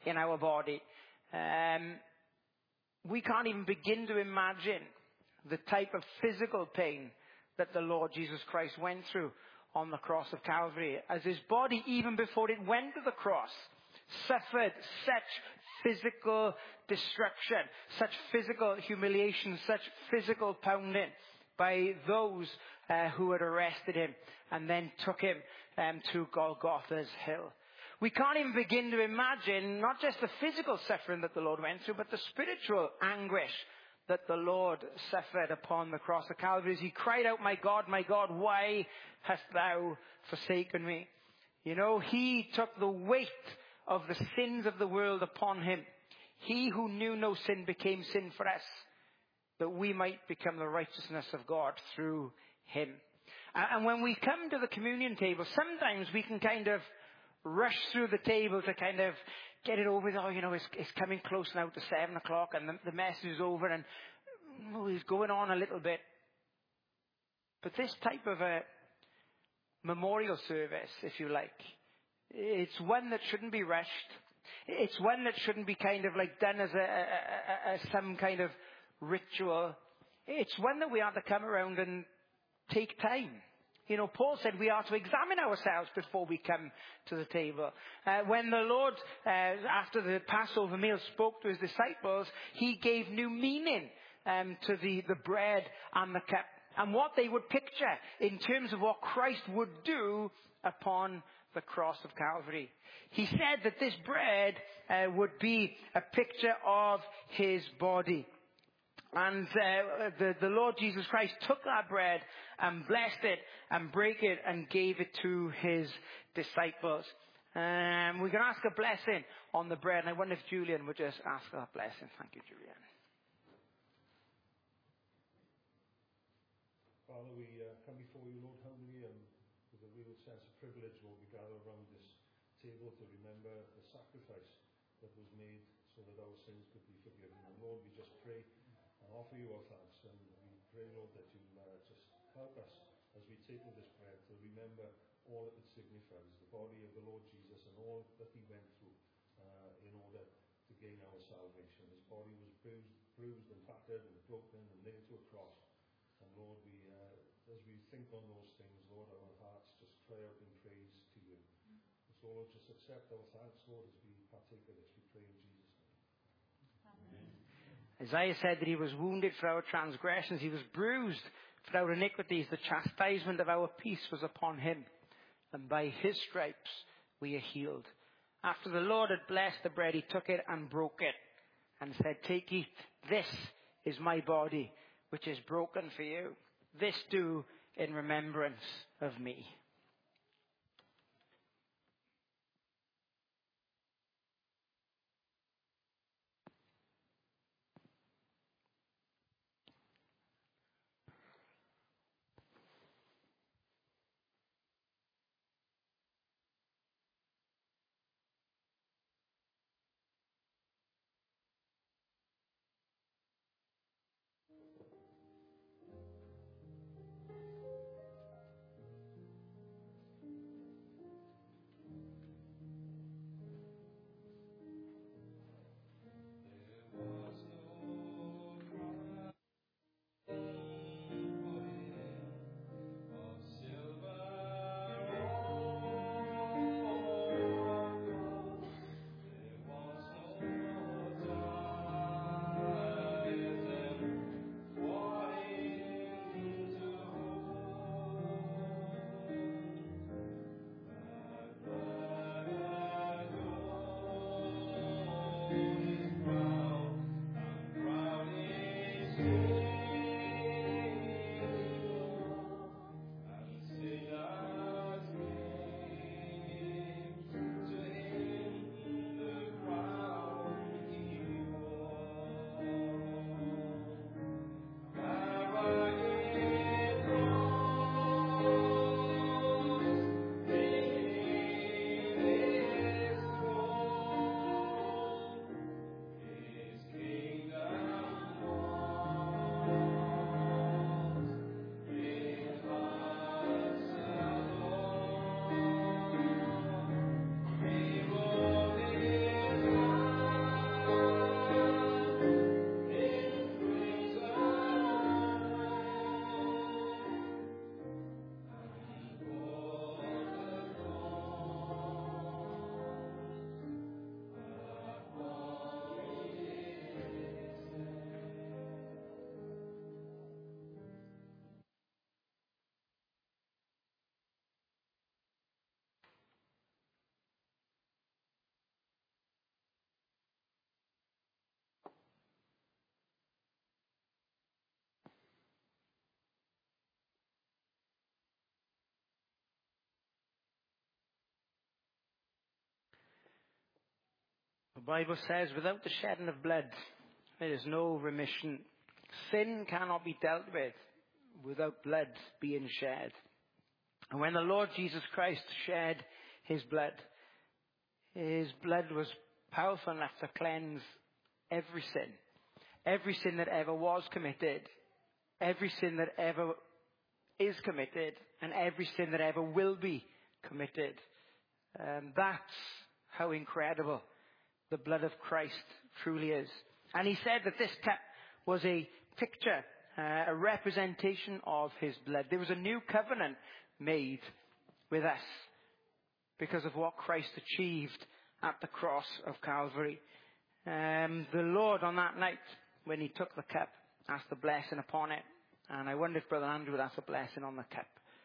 in our body. We can't even begin to imagine the type of physical pain that the Lord Jesus Christ went through on the cross of Calvary, as his body, even before it went to the cross, suffered such physical destruction, such physical humiliation, such physical pounding by those who had arrested him and then took him to Golgotha's hill. We can't even begin to imagine not just the physical suffering that the Lord went through, but the spiritual anguish that the Lord suffered upon the cross of Calvary as he cried out, my God, why hast thou forsaken me? You know, he took the weight of the sins of the world upon him. He who knew no sin became sin for us, that we might become the righteousness of God through him. And when we come to the communion table, sometimes we can kind of rush through the table to kind of get it over with. Oh, you know, it's coming close now to 7 o'clock and the message is over and he's going on a little bit. But this type of a memorial service, if you like, it's one that shouldn't be rushed. It's one that shouldn't be kind of like done as some kind of ritual. It's one that we are to come around and take time. You know, Paul said we are to examine ourselves before we come to the table. When the Lord, after the Passover meal, spoke to his disciples, he gave new meaning to the bread and the cup, and what they would picture in terms of what Christ would do upon the cross of Calvary. He said that this bread would be a picture of his body. And the Lord Jesus Christ took that bread and blessed it and broke it and gave it to his disciples. We can ask a blessing on the bread. And I wonder if Julian would just ask that blessing. Thank you, Julian. Father, we come before you, Lord, humbly and with a real sense of privilege, Lord. We gather around this table to remember the sacrifice that was made so that our sins could be forgiven. And Lord, we just pray and offer you our thanks, and we pray, Lord, that you just help us as we take of this bread to remember all that it signifies, the body of the Lord Jesus and all that he went through in order to gain our salvation. His body was bruised and battered and broken and nailed to a cross. And Lord, as we think on those things, Lord, our hearts just cry out in praise to you. So Lord, just accept our thanks, Lord, as we partake of this. We pray in Jesus' name. Amen. Isaiah said that he was wounded for our transgressions, he was bruised for our iniquities. The chastisement of our peace was upon him, and by his stripes we are healed. After the Lord had blessed the bread, he took it and broke it and said, take, eat, this is my body, which is broken for you. This do in remembrance of me. The Bible says, without the shedding of blood, there is no remission. Sin cannot be dealt with without blood being shed. And when the Lord Jesus Christ shed his blood was powerful enough to cleanse every sin that ever was committed, every sin that ever is committed, and every sin that ever will be committed. That's how incredible the blood of Christ truly is. And he said that this cup was a picture, a representation of his blood. There was a new covenant made with us because of what Christ achieved at the cross of Calvary. The Lord on that night, when he took the cup, asked a blessing upon it. And I wonder if Brother Andrew would ask a blessing on the cup.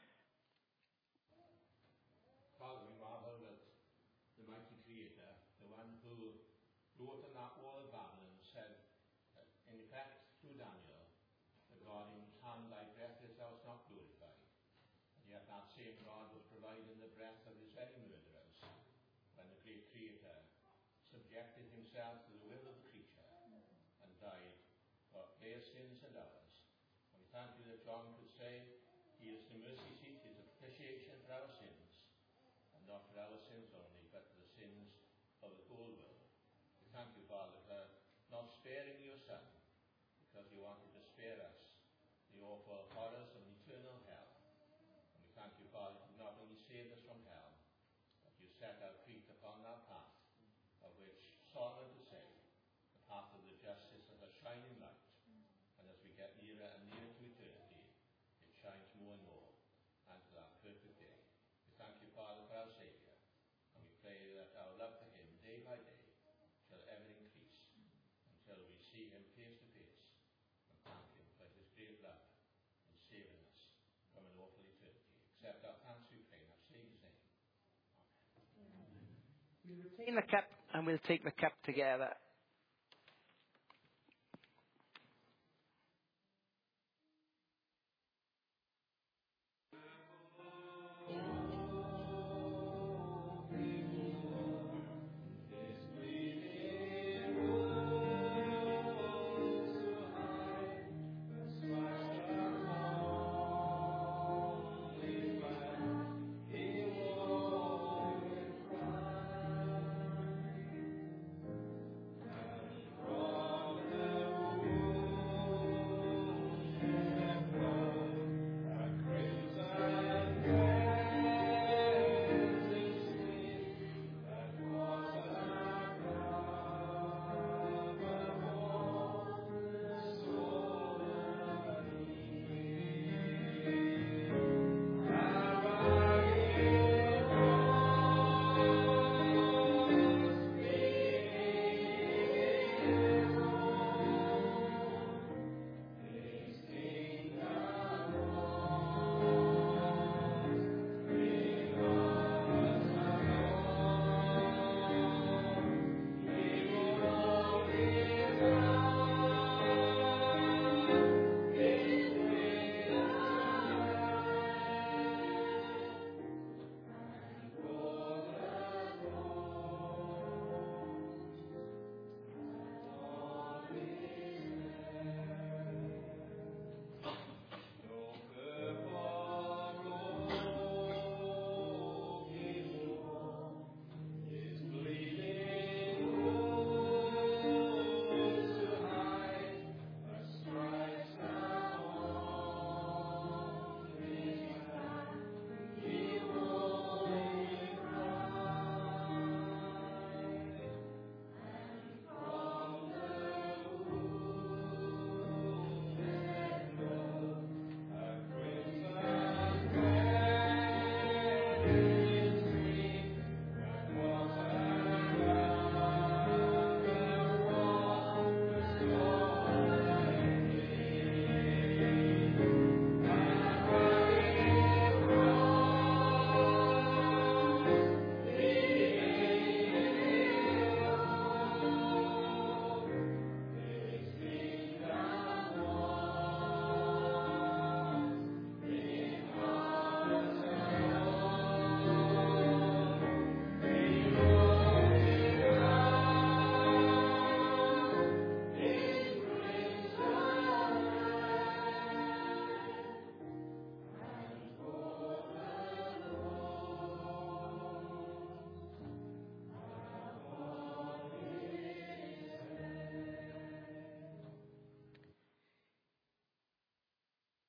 Father, we marvel that the mighty Creator, the one who wrote on that wall of Babylon, said, in effect, through Daniel, that God in hand thy breath is thou not glorified. And yet that same God was providing the breath of his very murderers when the great Creator subjected himself to the will of the creature and died for their sins and ours. And we thank you that John could say, he is the mercy seat, he is a propitiation for our sins, and not for our sins only, but for the sins of the whole world. We thank you, Father, for not sparing your Son, because you wanted to spare us the awful horrors of an eternal hell. And we thank you, Father, you not only saved us from hell, but you set our feet upon that path, of which Solomon to say, the path of the justice as a shining light. And as we get nearer and nearer to eternity, it shines more and more unto that perfect day. We thank you, Father, for our Saviour, and we pray that our love for him day by day shall ever increase until we see him face to face and thank him for his great love in saving us from an awful eternity. Accept our thanks, we pray, in our Saviour's name. Amen. We'll retain the cup and we'll take the cup together.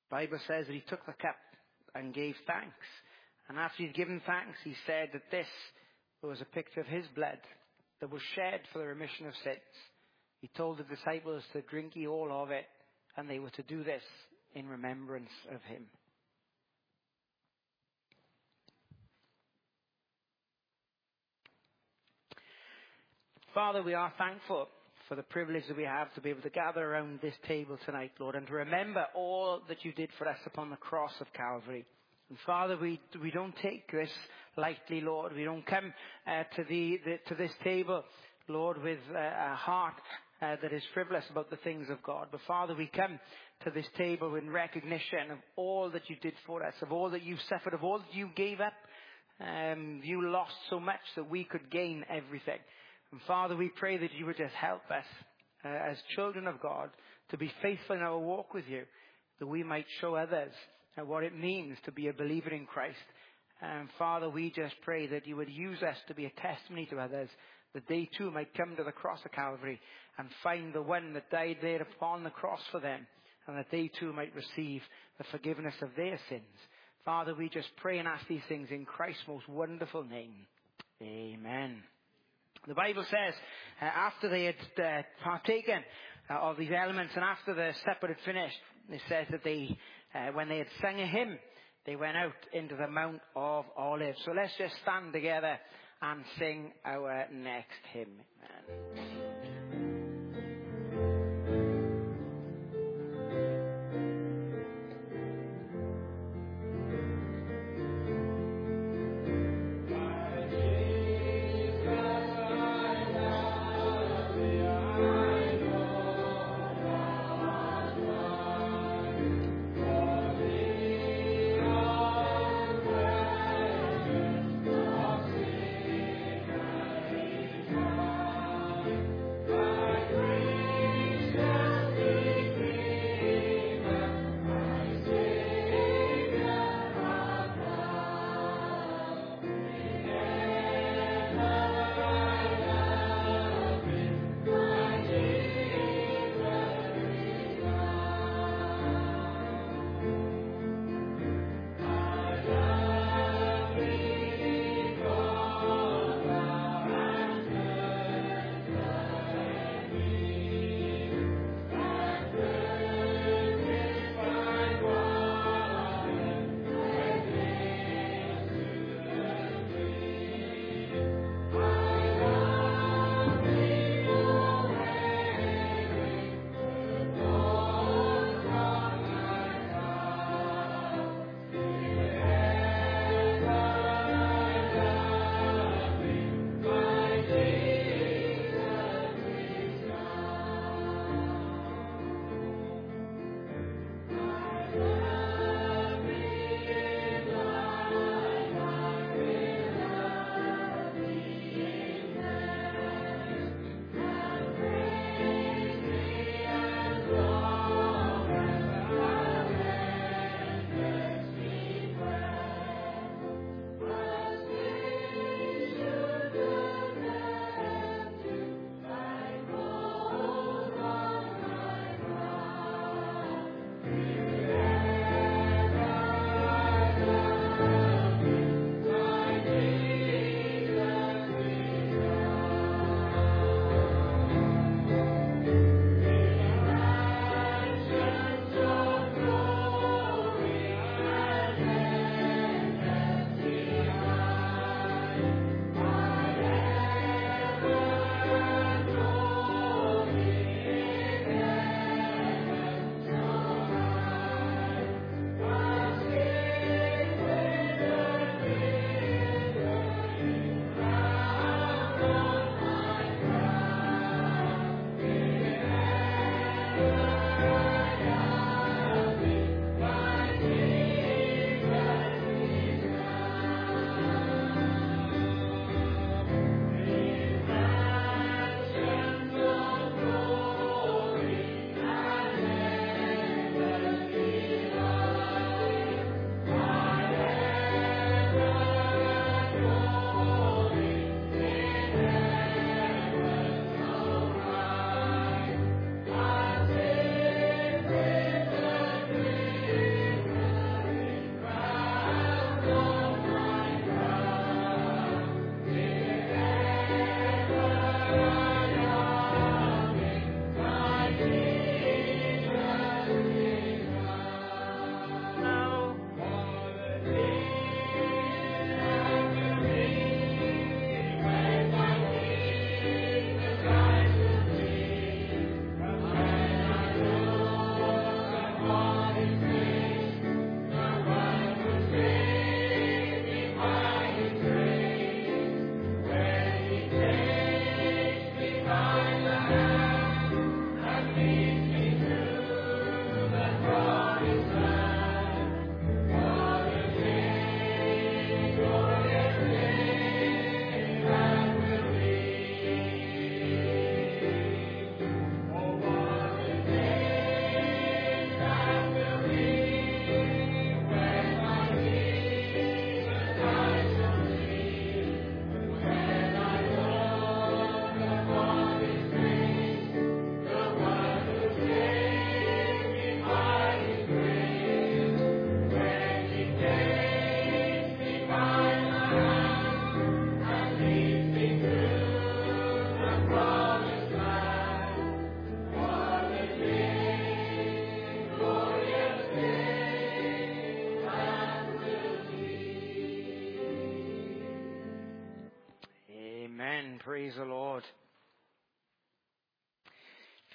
The Bible says that he took the cup and gave thanks. And after he'd given thanks, he said that this was a picture of his blood that was shed for the remission of sins. He told the disciples to drink ye all of it, and they were to do this in remembrance of him. Father, we are thankful for the privilege that we have to be able to gather around this table tonight, Lord, and to remember all that you did for us upon the cross of Calvary. And Father, we don't take this lightly, Lord. We don't come to this table, Lord, with a heart that is frivolous about the things of God. But Father, we come to this table in recognition of all that you did for us, of all that you suffered, of all that you gave up. You lost so much that we could gain everything. And Father, we pray that you would just help us as children of God to be faithful in our walk with you, that we might show others what it means to be a believer in Christ. And Father, we just pray that you would use us to be a testimony to others, that they too might come to the cross of Calvary and find the one that died there upon the cross for them, and that they too might receive the forgiveness of their sins. Father, we just pray and ask these things in Christ's most wonderful name. Amen. The Bible says, after they had partaken of these elements and after the supper had finished, it says that when they had sung a hymn, they went out into the Mount of Olives. So let's just stand together and sing our next hymn. Amen.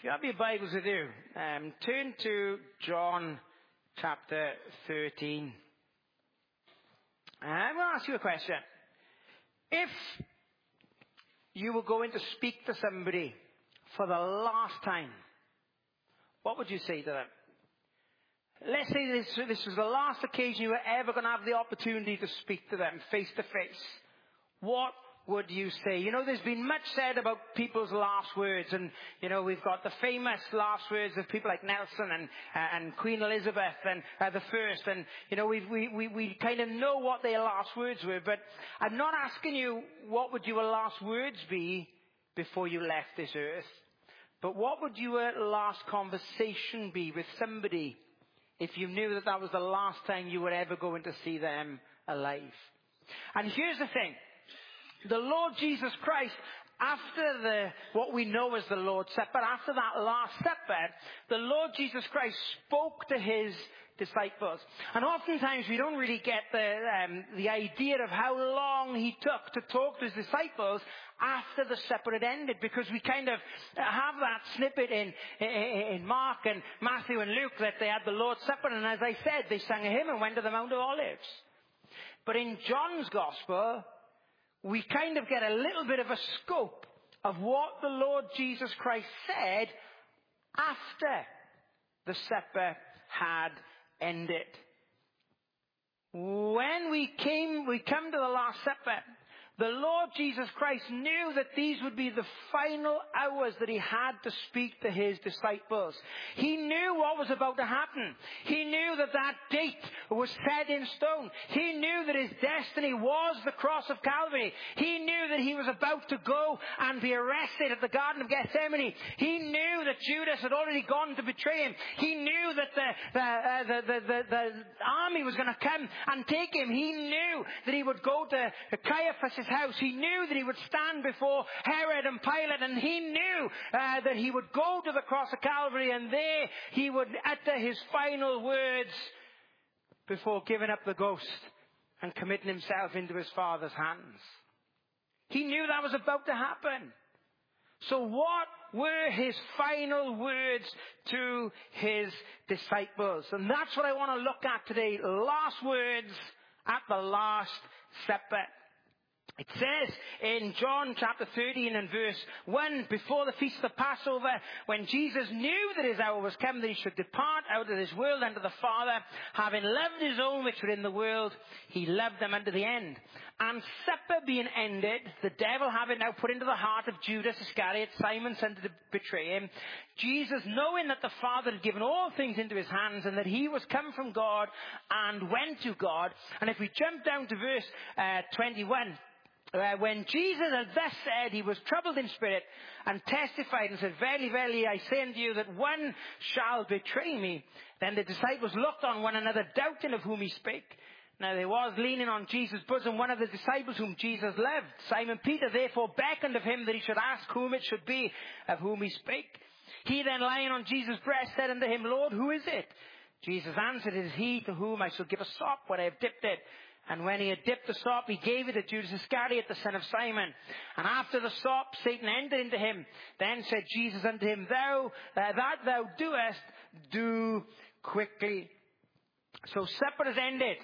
If you have your Bibles with you, turn to John chapter 13. I'm going to ask you a question. If you were going to speak to somebody for the last time, what would you say to them? Let's say this was the last occasion you were ever going to have the opportunity to speak to them face to face. What would you say? You know, there's been much said about people's last words, and you know, we've got the famous last words of people like Nelson and Queen Elizabeth and the First, and you know, we kind of know what their last words were. But I'm not asking you what would your last words be before you left this earth, but what would your last conversation be with somebody if you knew that that was the last time you were ever going to see them alive? And here's the thing. The Lord Jesus Christ, after what we know as the Lord's Supper, after that Last Supper, the Lord Jesus Christ spoke to his disciples. And oftentimes we don't really get the idea of how long he took to talk to his disciples after the supper had ended, because we kind of have that snippet in Mark and Matthew and Luke that they had the Lord's Supper, and as I said, they sang a hymn and went to the Mount of Olives. But in John's Gospel, we kind of get a little bit of a scope of what the Lord Jesus Christ said after the supper had ended. When we come to the Last Supper, the Lord Jesus Christ knew that these would be the final hours that he had to speak to his disciples. He knew what was about to happen. He knew that that date was set in stone. He knew that his destiny was the cross of Calvary. He knew that he was about to go and be arrested at the Garden of Gethsemane. He knew that Judas had already gone to betray him. He knew that the army was going to come and take him. He knew that he would go to Caiaphas' house. He knew that he would stand before Herod and Pilate, and he knew that he would go to the cross of Calvary, and there he would utter his final words before giving up the ghost and committing himself into his Father's hands. He knew that was about to happen. So what were his final words to his disciples? And that's what I want to look at today. Last words at the Last Supper. It says in John chapter 13 and verse 1, before the feast of the Passover, when Jesus knew that his hour was come, that he should depart out of this world unto the Father, having loved his own which were in the world, he loved them unto the end. And supper being ended, the devil having now put into the heart of Judas Iscariot, Simon's son, to betray him, Jesus, knowing that the Father had given all things into his hands, and that he was come from God and went to God. And if we jump down to verse 21, when Jesus had thus said, he was troubled in spirit and testified and said, Verily, verily, I say unto you that one shall betray me. Then the disciples looked on one another, doubting of whom he spake. Now there was leaning on Jesus' bosom one of the disciples whom Jesus loved. Simon Peter therefore beckoned of him that he should ask whom it should be of whom he spake. He then lying on Jesus' breast said unto him, Lord, who is it? Jesus answered, It is he to whom I shall give a sop when I have dipped it. And when he had dipped the sop, he gave it to Judas Iscariot, the son of Simon. And after the sop, Satan entered into him. Then said Jesus unto him, that thou doest, do quickly. So supper is ended.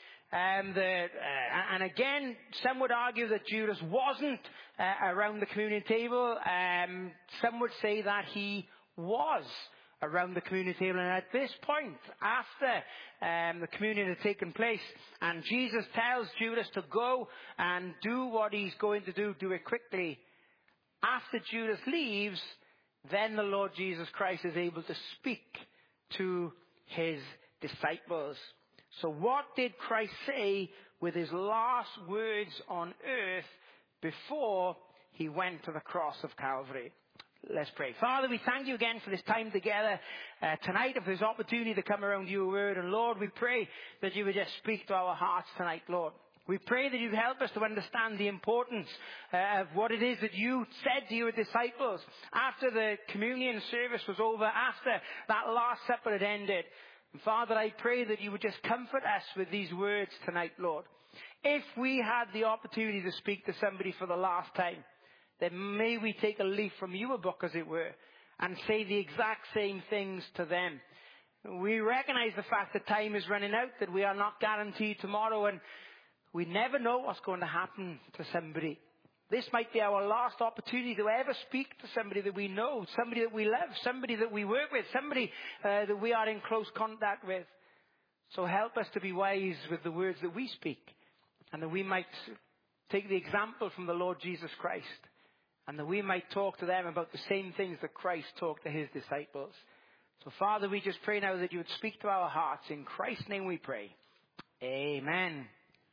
And again, some would argue that Judas wasn't around the communion table. Some would say that he was around the communion table. And at this point, after the communion had taken place, and Jesus tells Judas to go and do what he's going to do it quickly. After Judas leaves, then the Lord Jesus Christ is able to speak to his disciples. So what did Christ say with his last words on earth before he went to the cross of Calvary? Let's pray. Father, we thank you again for this time together tonight, of this opportunity to come around your word. And Lord, we pray that you would just speak to our hearts tonight, Lord. We pray that you'd help us to understand the importance of what it is that you said to your disciples after the communion service was over, after that Last Supper had ended. And Father, I pray that you would just comfort us with these words tonight, Lord. If we had the opportunity to speak to somebody for the last time, then may we take a leaf from your book, as it were, and say the exact same things to them. We recognize the fact that time is running out, that we are not guaranteed tomorrow, and we never know what's going to happen to somebody. This might be our last opportunity to ever speak to somebody that we know, somebody that we love, somebody that we work with, somebody that we are in close contact with. So help us to be wise with the words that we speak, and that we might take the example from the Lord Jesus Christ, and that we might talk to them about the same things that Christ talked to his disciples. So Father, we just pray now that you would speak to our hearts. In Christ's name we pray. Amen.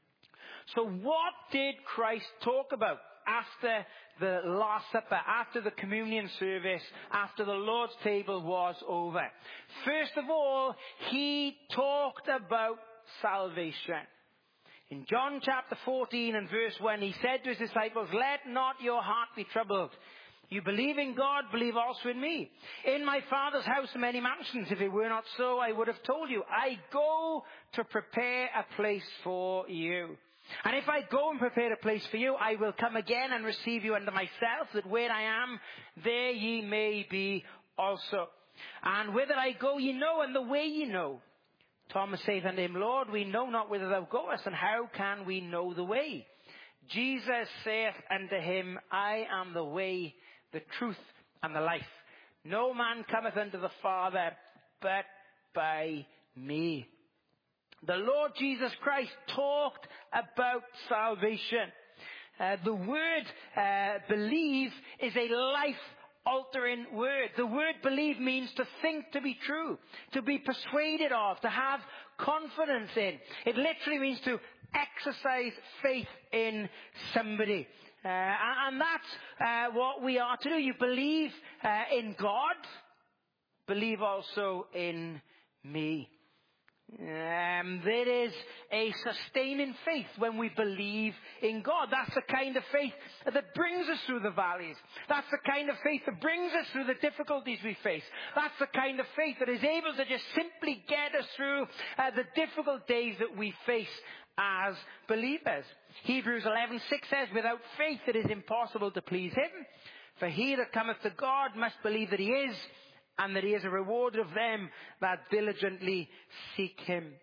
So what did Christ talk about after the Last Supper, after the communion service, after the Lord's table was over? First of all, he talked about salvation. In John chapter 14 and verse 1, he said to his disciples, "Let not your heart be troubled. You believe in God, believe also in me. In my Father's house are many mansions. If it were not so, I would have told you. I go to prepare a place for you. And if I go and prepare a place for you, I will come again and receive you unto myself, that where I am, there ye may be also. And whither I go ye know, and the way ye know." Thomas saith unto him, "Lord, we know not whither thou goest, and how can we know the way?" Jesus saith unto him, "I am the way, the truth, and the life. No man cometh unto the Father but by me." The Lord Jesus Christ talked about salvation. The word believe is a life-altering word. The word believe means to think to be true, to be persuaded of, to have confidence in. It literally means to exercise faith in somebody. And that's what we are to do. You believe in God, believe also in me. There is a sustaining faith when we believe in God. That's the kind of faith that brings us through the valleys. That's the kind of faith that brings us through the difficulties we face. That's the kind of faith that is able to just simply get us through the difficult days that we face as believers. Hebrews 11:6 says, "Without faith it is impossible to please him. For he that cometh to God must believe that he is, and that he is a rewarder of them that diligently seek him."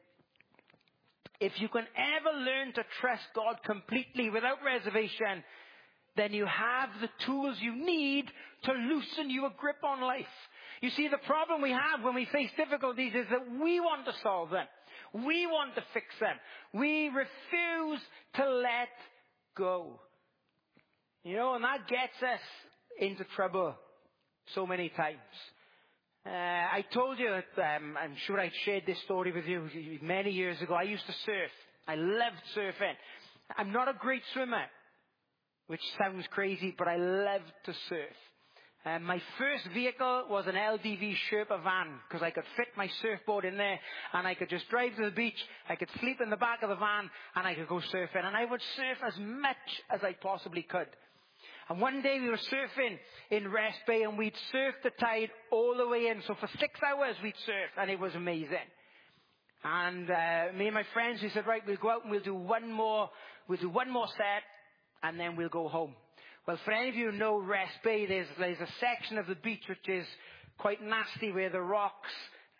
If you can ever learn to trust God completely without reservation, then you have the tools you need to loosen your grip on life. You see, the problem we have when we face difficulties is that we want to solve them. We want to fix them. We refuse to let go. You know, and that gets us into trouble so many times. I told you that, I'm sure I shared this story with you many years ago. I used to surf. I loved surfing. I'm not a great swimmer, which sounds crazy, but I loved to surf. My first vehicle was an LDV Sherpa van, because I could fit my surfboard in there, and I could just drive to the beach, I could sleep in the back of the van, and I could go surfing. And I would surf as much as I possibly could. And one day we were surfing in Rest Bay, and we'd surfed the tide all the way in. So for 6 hours we'd surf, and it was amazing. And me and my friends, we said, right, we'll go out and we'll do one more set, and then we'll go home. Well, for any of you who know Rest Bay, there's a section of the beach which is quite nasty, where the rocks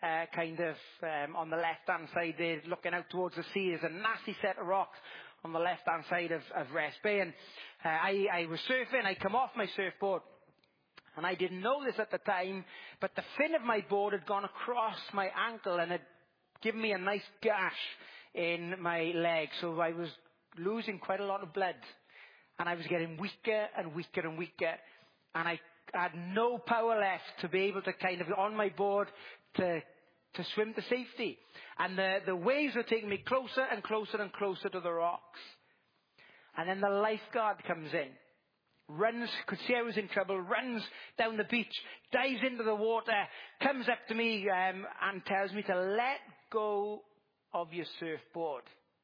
on the left-hand side there, looking out towards the sea. There's a nasty set of rocks on the left-hand side of Rest Bay. And I was surfing. I come off my surfboard, and I didn't know this at the time, but the fin of my board had gone across my ankle and had given me a nice gash in my leg. So I was losing quite a lot of blood, and I was getting weaker and weaker and weaker, and I had no power left to be able to kind of on my board to swim to safety. And the waves were taking me closer and closer and closer to the rocks. And then the lifeguard comes in, runs, could see I was in trouble, runs down the beach, dives into the water, comes up to me and tells me to let go of your surfboard.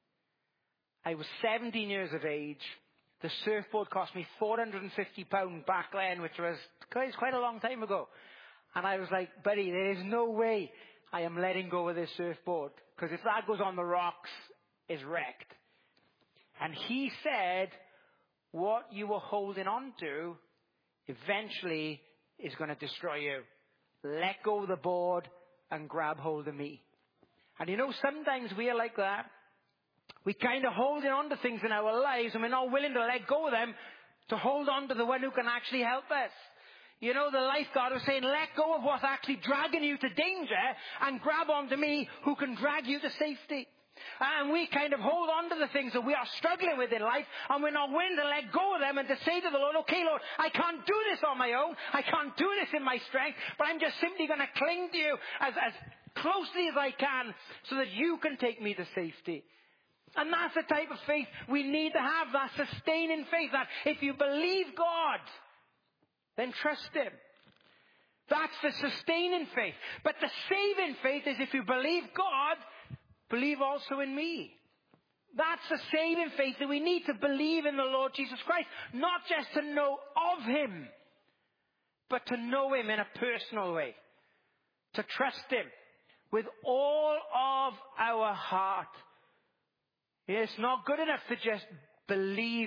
I was 17 years of age. The surfboard cost me £450 back then, which was quite a long time ago. And I was like, buddy, there is no way I am letting go of this surfboard, because if that goes on the rocks, it's wrecked. And he said, what you were holding on to eventually is going to destroy you. Let go of the board and grab hold of me. And you know, sometimes we are like that. We kind of holding on to things in our lives and we're not willing to let go of them to hold on to the one who can actually help us. You know, the lifeguard was saying, let go of what's actually dragging you to danger and grab onto me who can drag you to safety. And we kind of hold on to the things that we are struggling with in life, and we're not willing to let go of them and to say to the Lord, okay, Lord, I can't do this on my own. I can't do this in my strength, but I'm just simply going to cling to you as closely as I can so that you can take me to safety. And that's the type of faith we need to have, that sustaining faith, that if you believe God, then trust Him. That's the sustaining faith. But the saving faith is if you believe God, believe also in me. That's the saving faith, that we need to believe in the Lord Jesus Christ. Not just to know of Him, but to know Him in a personal way. To trust Him with all of our heart. It's not good enough to just believe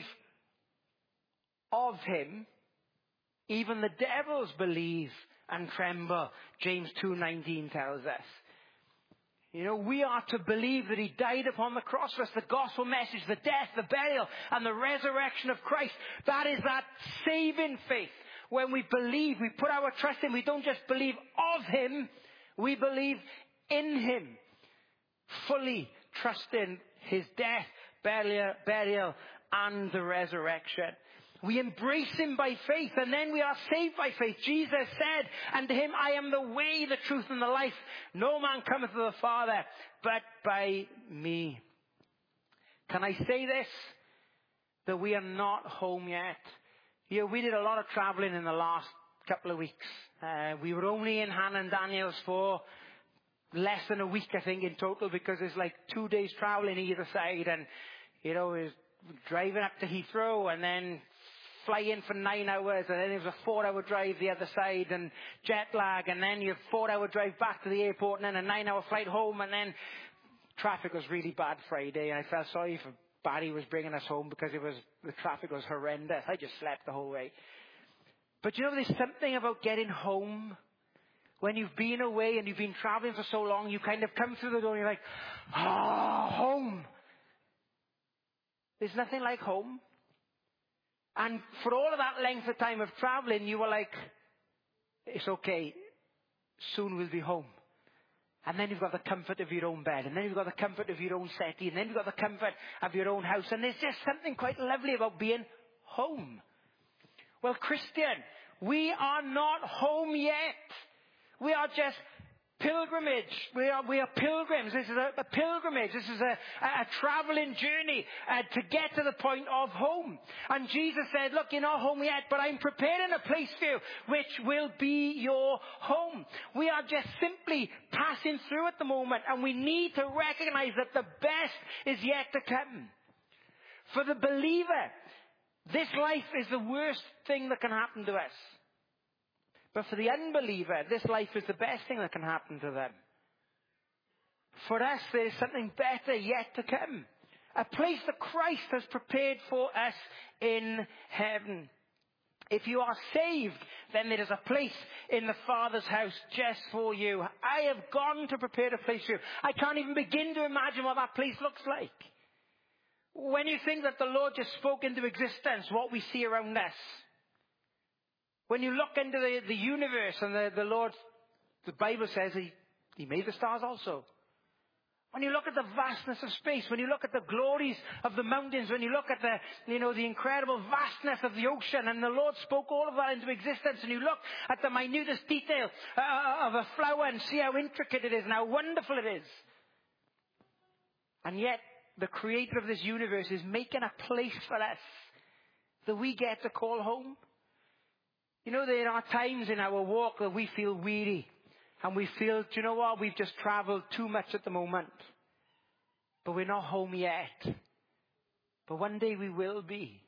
of Him. Even the devils believe and tremble, James 2:19 tells us. You know, we are to believe that He died upon the cross for us, the gospel message, the death, the burial, and the resurrection of Christ. That is that saving faith. When we believe, we put our trust in, we don't just believe of Him, we believe in Him. Fully trusting His death, burial, and the resurrection. We embrace Him by faith, and then we are saved by faith. Jesus said, "Unto Him I am the way, the truth, and the life. No man cometh to the Father but by me." Can I say this? That we are not home yet. You know, we did a lot of traveling in the last couple of weeks. We were only in Hannah and Daniels for less than a week, I think, in total, because it's like 2 days traveling either side, and you know, it was driving up to Heathrow and then fly in for 9 hours, and then it was a 4-hour drive the other side, and jet lag, and then you have 4-hour drive back to the airport, and then a 9-hour flight home, and then traffic was really bad Friday, and I felt sorry for Barry was bringing us home because the traffic was horrendous. I just slept the whole way. But you know, there's something about getting home. When you've been away and you've been traveling for so long, you kind of come through the door and you're like, home. There's nothing like home. And for all of that length of time of traveling, you were like, it's okay, soon we'll be home. And then you've got the comfort of your own bed, and then you've got the comfort of your own settee, and then you've got the comfort of your own house. And there's just something quite lovely about being home. Well, Christian, we are not home yet. We are just pilgrimage. We are pilgrims. This is a pilgrimage. This is a traveling journey to get to the point of home. And Jesus said, look, you're not home yet, but I'm preparing a place for you, which will be your home. We are just simply passing through at the moment, and we need to recognize that the best is yet to come. For the believer, this life is the worst thing that can happen to us. But for the unbeliever, this life is the best thing that can happen to them. For us, there is something better yet to come. A place that Christ has prepared for us in heaven. If you are saved, then there is a place in the Father's house just for you. I have gone to prepare a place for you. I can't even begin to imagine what that place looks like. When you think that the Lord just spoke into existence what we see around us, when you look into the universe, and the Lord, the Bible says He made the stars also. When you look at the vastness of space, when you look at the glories of the mountains, when you look at the incredible vastness of the ocean, and the Lord spoke all of that into existence, and you look at the minutest detail of a flower and see how intricate it is and how wonderful it is. And yet, the Creator of this universe is making a place for us that we get to call home. You know, there are times in our walk that we feel weary. And we feel, do you know what, we've just traveled too much at the moment. But we're not home yet. But one day we will be.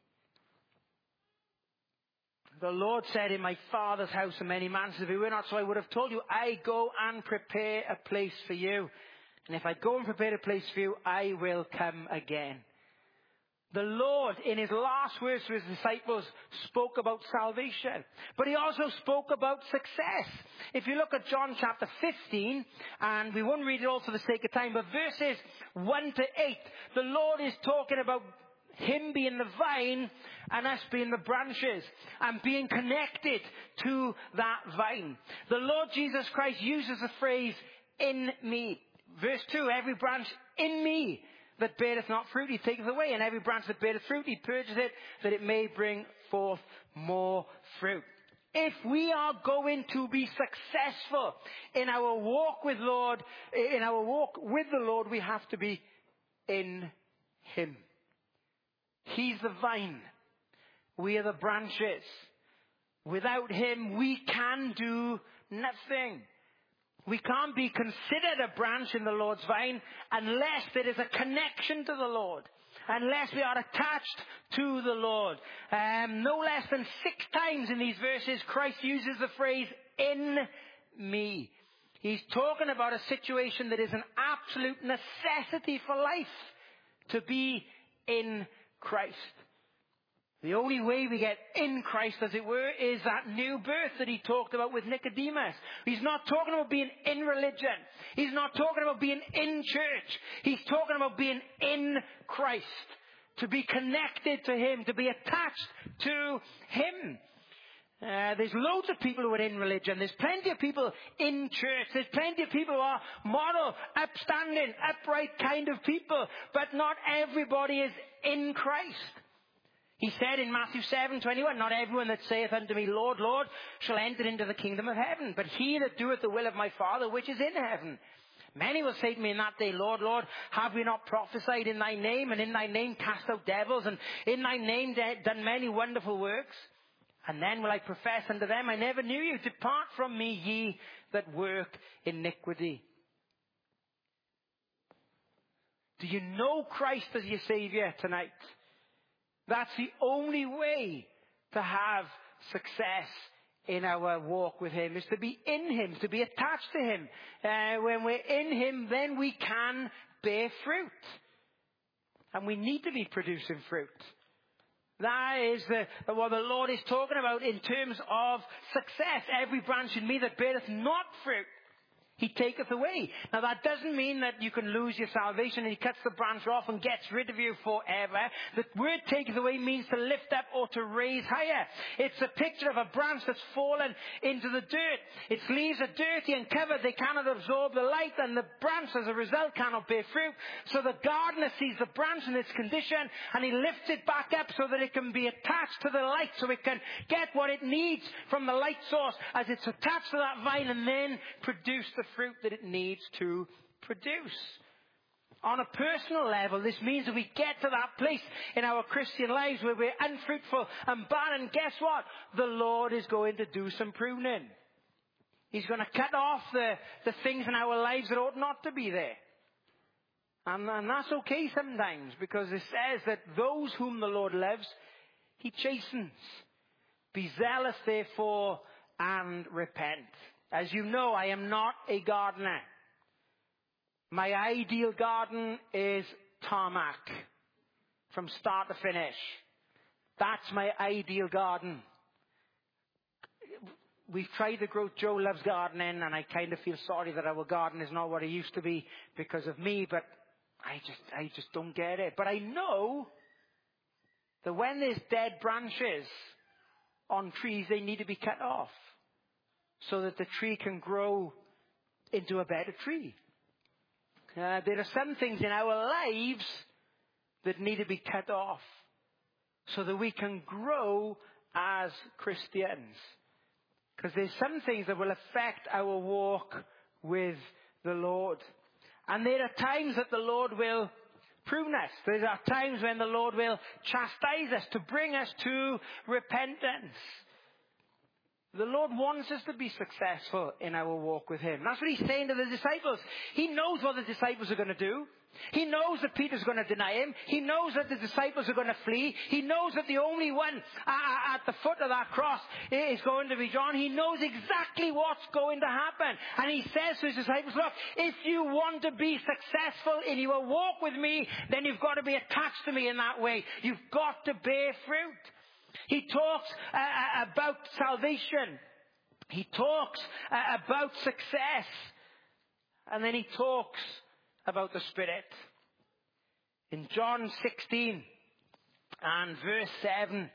The Lord said, in my Father's house are many mansions. If we were not, so I would have told you, I go and prepare a place for you. And if I go and prepare a place for you, I will come again. The Lord, in his last words to his disciples, spoke about salvation. But he also spoke about success. If you look at John chapter 15, and we won't read it all for the sake of time, but verses 1 to 8, the Lord is talking about him being the vine and us being the branches and being connected to that vine. The Lord Jesus Christ uses the phrase, in me. Verse 2, every branch in me that beareth not fruit, he taketh away. And every branch that beareth fruit, he purges it, that it may bring forth more fruit. If we are going to be successful in our walk with Lord, in our walk with the Lord, we have to be in him. He's the vine. We are the branches. Without him, we can do nothing. We can't be considered a branch in the Lord's vine unless there is a connection to the Lord. Unless we are attached to the Lord. No less than 6 times in these verses, Christ uses the phrase, in me. He's talking about a situation that is an absolute necessity for life. To be in Christ. The only way we get in Christ, as it were, is that new birth that he talked about with Nicodemus. He's not talking about being in religion. He's not talking about being in church. He's talking about being in Christ. To be connected to him. To be attached to him. There's loads of people who are in religion. There's plenty of people in church. There's plenty of people who are moral, upstanding, upright kind of people. But not everybody is in Christ. He said in Matthew 7:21, not everyone that saith unto me, Lord, Lord, shall enter into the kingdom of heaven, but he that doeth the will of my Father which is in heaven. Many will say to me in that day, Lord, Lord, have we not prophesied in thy name, and in thy name cast out devils, and in thy name done many wonderful works? And then will I profess unto them, I never knew you. Depart from me, ye that work iniquity. Do you know Christ as your Savior tonight? That's the only way to have success in our walk with him, is to be in him, to be attached to him. When we're in him, then we can bear fruit. And we need to be producing fruit. That is what the Lord is talking about in terms of success. Every branch in me that beareth not fruit, he taketh away. Now that doesn't mean that you can lose your salvation and he cuts the branch off and gets rid of you forever. The word taketh away means to lift up or to raise higher. It's a picture of a branch that's fallen into the dirt. Its leaves are dirty and covered. They cannot absorb the light, and the branch as a result cannot bear fruit. So the gardener sees the branch in its condition and he lifts it back up so that it can be attached to the light, so it can get what it needs from the light source as it's attached to that vine, and then produce the fruit that it needs to produce. On a personal level, this means that we get to that place in our Christian lives where we're unfruitful and barren. Guess what? The Lord is going to do some pruning. He's going to cut off the things in our lives that ought not to be there. And that's okay sometimes, because it says that those whom the Lord loves, he chastens. Be zealous, therefore, and repent. As you know, I am not a gardener. My ideal garden is tarmac from start to finish. That's my ideal garden. We've tried to grow Joe Loves Gardening, and I kind of feel sorry that our garden is not what it used to be because of me, but I just don't get it. But I know that when there's dead branches on trees, they need to be cut off, so that the tree can grow into a better tree. There are some things in our lives that need to be cut off so that we can grow as Christians. Because there's some things that will affect our walk with the Lord. And there are times that the Lord will prune us. There are times when the Lord will chastise us to bring us to repentance. The Lord wants us to be successful in our walk with him. That's what he's saying to the disciples. He knows what the disciples are going to do. He knows that Peter's going to deny him. He knows that the disciples are going to flee. He knows that the only one at the foot of that cross is going to be John. He knows exactly what's going to happen. And he says to his disciples, look, if you want to be successful in your walk with me, then you've got to be attached to me in that way. You've got to bear fruit. He talks about salvation. He talks about success. And then he talks about the Spirit. In John 16 and verse 7,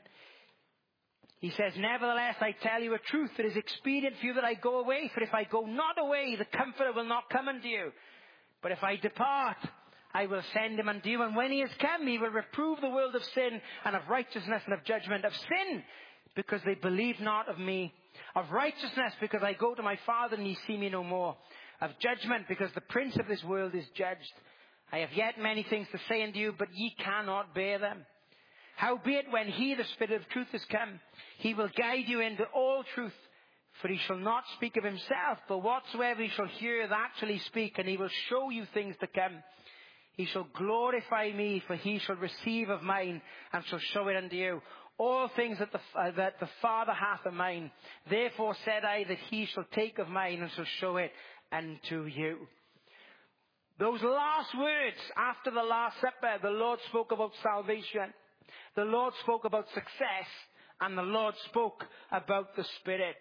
he says, nevertheless, I tell you a truth. It is expedient for you that I go away. For if I go not away, the Comforter will not come unto you. But if I depart, I will send him unto you. And when he is come, he will reprove the world of sin and of righteousness and of judgment. Of sin, because they believe not of me. Of righteousness, because I go to my Father and ye see me no more. Of judgment, because the prince of this world is judged. I have yet many things to say unto you, but ye cannot bear them. Howbeit, when he, the Spirit of truth, is come, he will guide you into all truth. For he shall not speak of himself, but whatsoever he shall hear, that shall he speak, and he will show you things to come. He shall glorify me, for he shall receive of mine, and shall show it unto you. All things that the Father hath of mine. Therefore said I that he shall take of mine, and shall show it unto you. Those last words after the Last Supper, the Lord spoke about salvation. The Lord spoke about success. And the Lord spoke about the Spirit.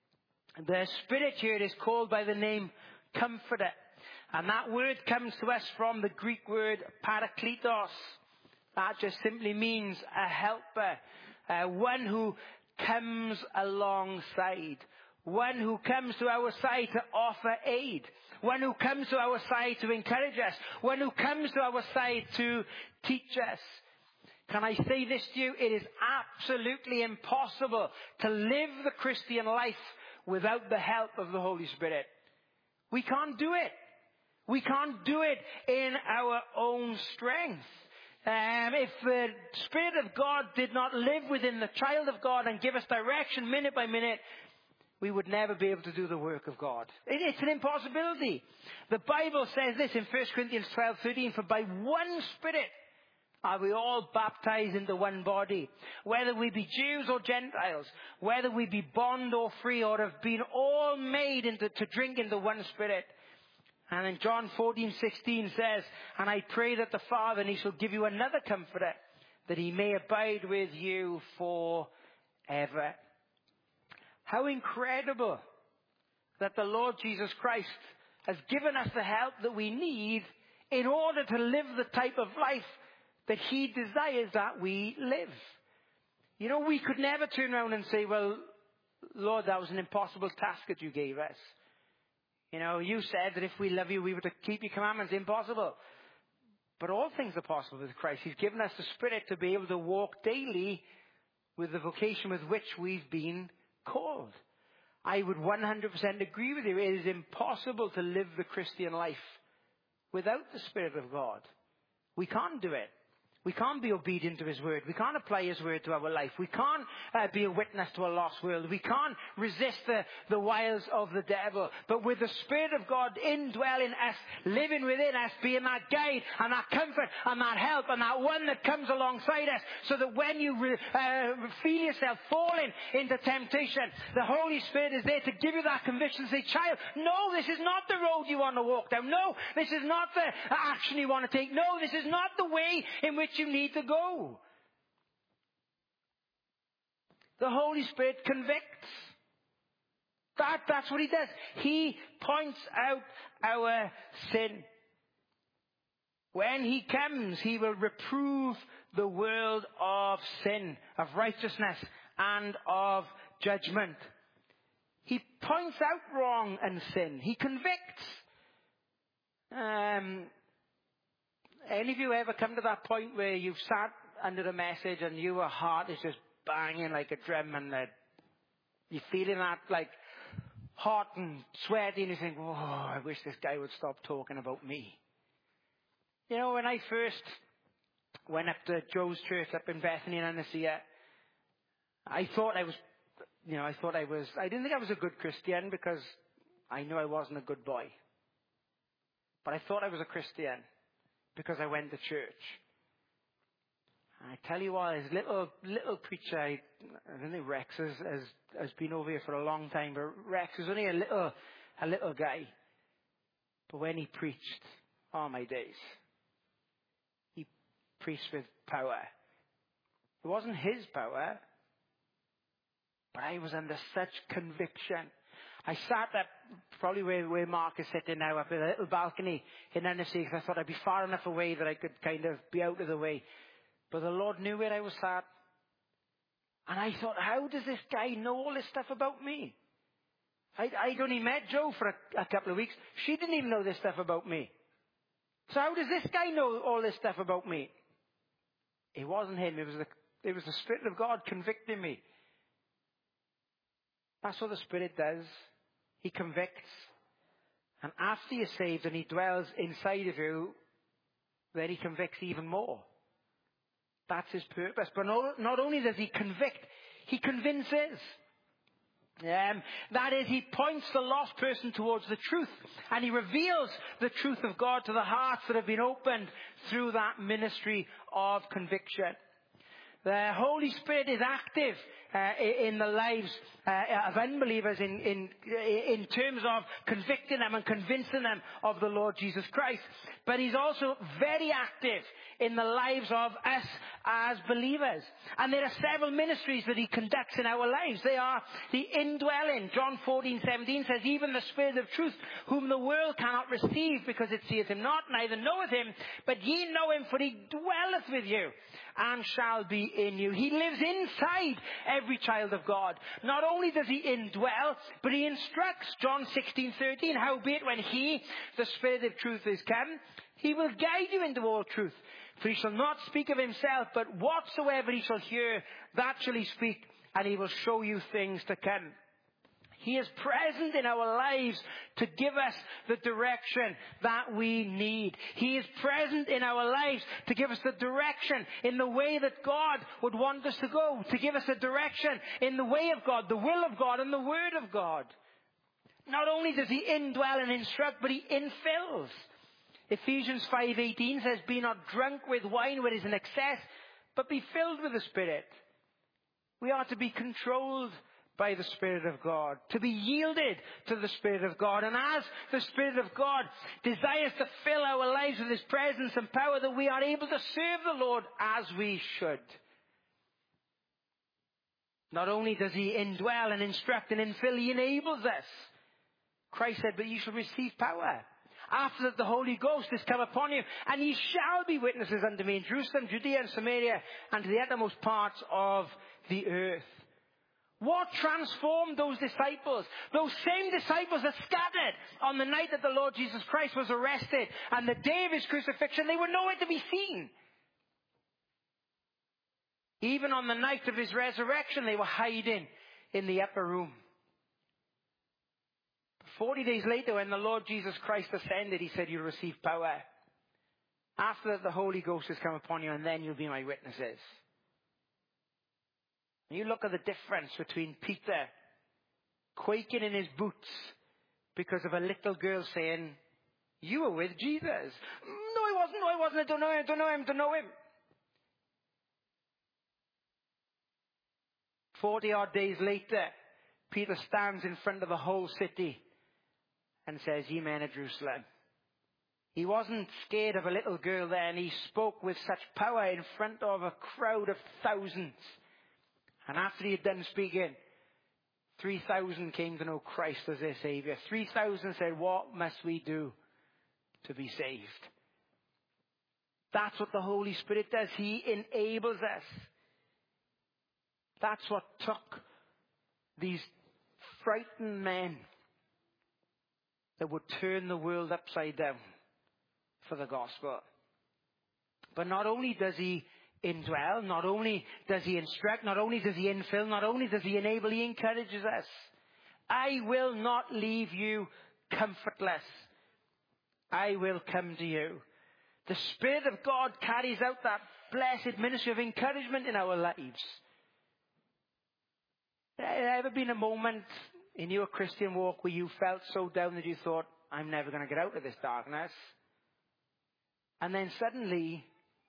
The Spirit here is called by the name Comforter. And that word comes to us from the Greek word parakletos. That just simply means a helper. One who comes alongside. One who comes to our side to offer aid. One who comes to our side to encourage us. One who comes to our side to teach us. Can I say this to you? It is absolutely impossible to live the Christian life without the help of the Holy Spirit. We can't do it. We can't do it in our own strength. If the Spirit of God did not live within the child of God and give us direction minute by minute, we would never be able to do the work of God. It's an impossibility. The Bible says this in 1 Corinthians 12:13, for by one Spirit are we all baptized into one body, whether we be Jews or Gentiles, whether we be bond or free, or have been all made to drink into one Spirit. And in John 14:16 says, and I pray that the Father, and he shall give you another Comforter, that he may abide with you forever. How incredible that the Lord Jesus Christ has given us the help that we need in order to live the type of life that he desires that we live. You know, we could never turn around and say, well, Lord, that was an impossible task that you gave us. You know, you said that if we love you, we were to keep your commandments. Impossible. But all things are possible with Christ. He's given us the Spirit to be able to walk daily with the vocation with which we've been called. I would 100% agree with you. It is impossible to live the Christian life without the Spirit of God. We can't do it. We can't be obedient to his word. We can't apply his word to our life. We can't be a witness to a lost world. We can't resist the wiles of the devil. But with the Spirit of God indwelling us, living within us, being that guide and that comfort and that help and that one that comes alongside us, so that when you feel yourself falling into temptation, the Holy Spirit is there to give you that conviction and say, child, no, this is not the road you want to walk down. No, this is not the action you want to take. No, this is not the way in which you need to go. The Holy Spirit convicts. That's what he does. He points out our sin. When he comes, he will reprove the world of sin, of righteousness, and of judgment. He points out wrong and sin. He convicts. Any of you ever come to that point where you've sat under a message and your heart is just banging like a drum, and you're feeling that like hot and sweaty, and you think, oh, I wish this guy would stop talking about me. You know, when I first went up to Joe's church up in Bethany and Annecia, I didn't think I was a good Christian because I knew I wasn't a good boy. But I thought I was a Christian because I went to church. And I tell you what, this little preacher, I don't think Rex has been over here for a long time, but Rex is only a little guy. But when he preached, oh my days, he preached with power. It wasn't his power, but I was under such conviction. I sat up, probably where Mark is sitting now, up in a little balcony in Annecy, because I thought I'd be far enough away that I could kind of be out of the way. But the Lord knew where I was sat. And I thought, how does this guy know all this stuff about me? I'd only met Jo for a couple of weeks. She didn't even know this stuff about me. So how does this guy know all this stuff about me? It wasn't him. It was the Spirit of God convicting me. That's what the Spirit does. He convicts. And after you're saved and He dwells inside of you, then He convicts even more. That's His purpose. But not only does He convict, He convinces. That is, He points the lost person towards the truth. And He reveals the truth of God to the hearts that have been opened through that ministry of conviction. The Holy Spirit is active in the lives of unbelievers in terms of convicting them and convincing them of the Lord Jesus Christ. But He's also very active in the lives of us as believers. And there are several ministries that He conducts in our lives. They are the indwelling. John 14:17 says, even the Spirit of truth, whom the world cannot receive, because it seeth Him not, neither knoweth Him, but ye know Him, for He dwelleth with you, and shall be in you. He lives inside every child of God. Not only does He indwell, but He instructs. John 16:13, howbeit when He, the Spirit of truth, is come, He will guide you into all truth. For He shall not speak of Himself, but whatsoever He shall hear, that shall He speak, and He will show you things to come. He is present in our lives to give us the direction that we need. He is present in our lives to give us the direction in the way that God would want us to go. To give us a direction in the way of God, the will of God, and the Word of God. Not only does He indwell and instruct, but He infills. Ephesians 5:18 says, be not drunk with wine where is in excess, but be filled with the Spirit. We are to be controlled by the Spirit of God, to be yielded to the Spirit of God. And as the Spirit of God desires to fill our lives with His presence and power, that we are able to serve the Lord as we should. Not only does He indwell and instruct and infill, He enables us. Christ said, but you shall receive power. After that the Holy Ghost is come upon you, and ye shall be witnesses unto me in Jerusalem, Judea and Samaria, and to the uttermost parts of the earth. What transformed those disciples? Those same disciples that scattered on the night that the Lord Jesus Christ was arrested and the day of His crucifixion, they were nowhere to be seen. Even on the night of His resurrection, they were hiding in the upper room. 40 days later, when the Lord Jesus Christ ascended, He said, you'll receive power. After that, the Holy Ghost has come upon you, and then you'll be my witnesses. You look at the difference between Peter quaking in his boots because of a little girl saying, you were with Jesus. No, I wasn't. I don't know him. 40 odd days later, Peter stands in front of the whole city and says, ye men of Jerusalem. He wasn't scared of a little girl there, and he spoke with such power in front of a crowd of thousands. And after he had done speaking, 3,000 came to know Christ as their Savior. 3,000 said, what must we do to be saved? That's what the Holy Spirit does. He enables us. That's what took these frightened men that would turn the world upside down for the gospel. But not only does He indwell, not only does He instruct, not only does He infill, not only does He enable, He encourages us. I will not leave you comfortless. I will come to you. The Spirit of God carries out that blessed ministry of encouragement in our lives. There ever been a moment in your Christian walk where you felt so down that you thought, I'm never going to get out of this darkness? And then suddenly,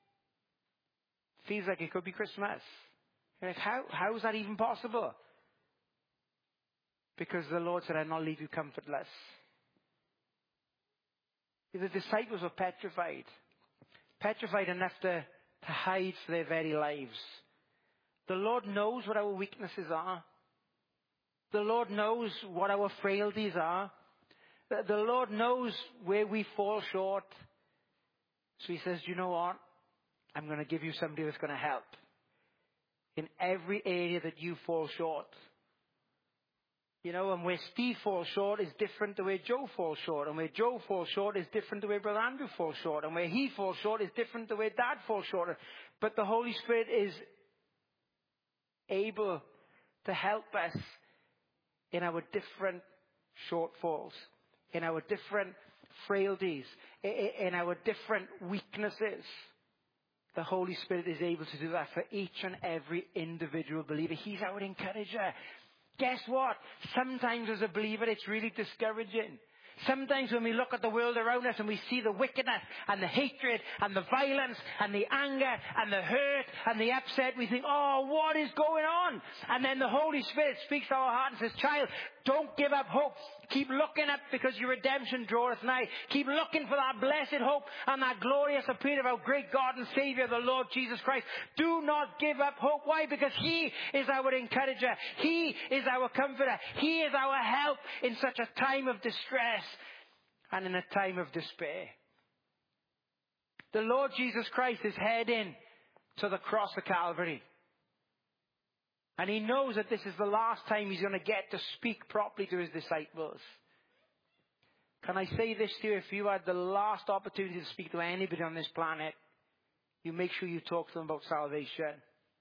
feels like it could be Christmas. You're like, how is that even possible? Because the Lord said, I'll not leave you comfortless. The disciples were petrified. Petrified enough to hide for their very lives. The Lord knows what our weaknesses are. The Lord knows what our frailties are. The Lord knows where we fall short. So he says, you know what? I'm going to give you somebody that's going to help. In every area that you fall short. You know, and where Steve falls short is different to where Joe falls short. And where Joe falls short is different to where Brother Andrew falls short. And where he falls short is different to where Dad falls short. But the Holy Spirit is able to help us in our different shortfalls, in our different frailties, in our different weaknesses. The Holy Spirit is able to do that for each and every individual believer. He's our encourager. Guess what? Sometimes as a believer it's really discouraging. Sometimes when we look at the world around us and we see the wickedness and the hatred and the violence and the anger and the hurt and the upset, we think, oh, what is going on? And then the Holy Spirit speaks to our heart and says, child, don't give up hope. Keep looking up because your redemption draweth nigh. Keep looking for that blessed hope and that glorious appearing of our great God and Savior, the Lord Jesus Christ. Do not give up hope. Why? Because He is our encourager. He is our comforter. He is our help in such a time of distress and in a time of despair. The Lord Jesus Christ is heading to the cross of Calvary. And He knows that this is the last time He's going to get to speak properly to His disciples. Can I say this to you? If you had the last opportunity to speak to anybody on this planet, you make sure you talk to them about salvation.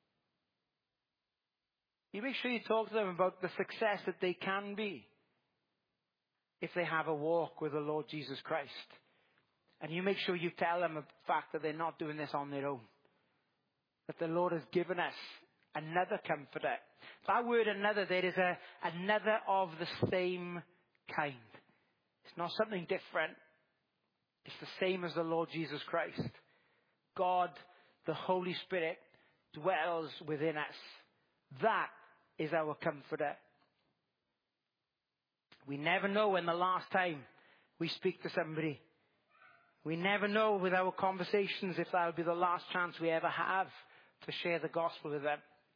You make sure you talk to them about the success that they can be if they have a walk with the Lord Jesus Christ. And you make sure you tell them the fact that they're not doing this on their own. That the Lord has given us another comforter. That word another there is another of the same kind. It's not something different. It's the same as the Lord Jesus Christ. God, the Holy Spirit, dwells within us. That is our comforter. We never know when the last time we speak to somebody. We never know with our conversations if that'll be the last chance we ever have to share the gospel with them.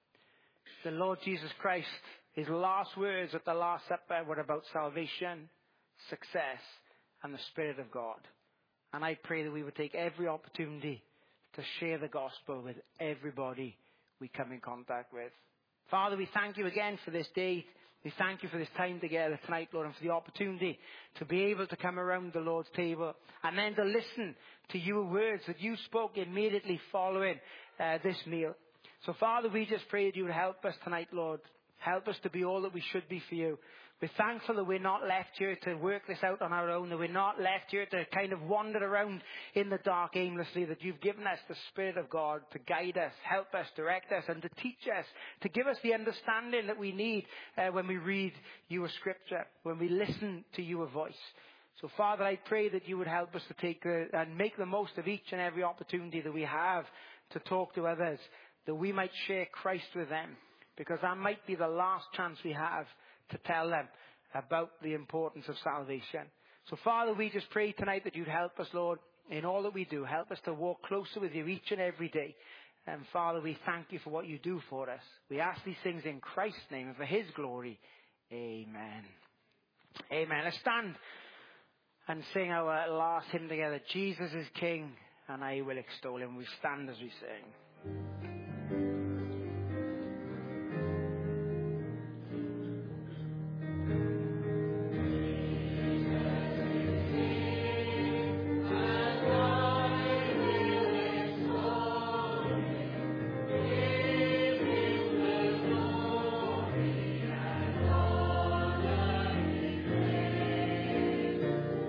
The Lord Jesus Christ, His last words at the Last Supper were about salvation, success, and the Spirit of God. And I pray that we would take every opportunity to share the gospel with everybody we come in contact with. Father, we thank You again for this day. We thank You for this time together tonight, Lord, and for the opportunity to be able to come around the Lord's table and then to listen to Your words that You spoke immediately following this meal. So, Father, we just pray that You would help us tonight, Lord. Help us to be all that we should be for You. We're thankful that we're not left here to work this out on our own, that we're not left here to kind of wander around in the dark aimlessly, that You've given us the Spirit of God to guide us, help us, direct us, and to teach us, to give us the understanding that we need when we read Your Scripture, when we listen to Your voice. So, Father, I pray that You would help us to take and make the most of each and every opportunity that we have to talk to others, that we might share Christ with them, because that might be the last chance we have to tell them about the importance of salvation. So, Father, we just pray tonight that You'd help us, Lord, in all that we do. Help us to walk closer with You each and every day. And, Father, we thank You for what You do for us. We ask these things in Christ's name and for His glory. Amen. Amen. Let's stand and sing our last hymn together. Jesus is King, and I will extol Him. We stand as we sing.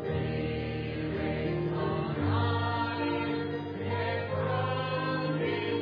Amen.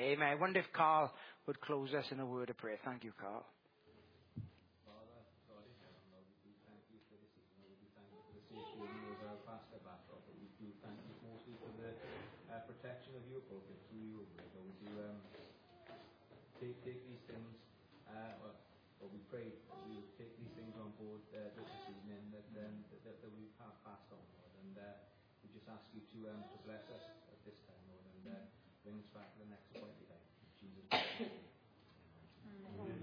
Amen. I wonder if Carl would close us in a word of prayer. Thank you, Carl. Father, God in heaven, Lord, we do thank you for this evening. Lord, we thank you for the safeguarding of our pastor back, Lord, but we do thank you mostly for the protection of your pulpit through your word. Lord, we do take these things, or we pray that we will take these things on board this evening that we have passed on, Lord, and we just ask you to bless us at this time, Lord, and bring us back to the next appointed time. In Jesus' name.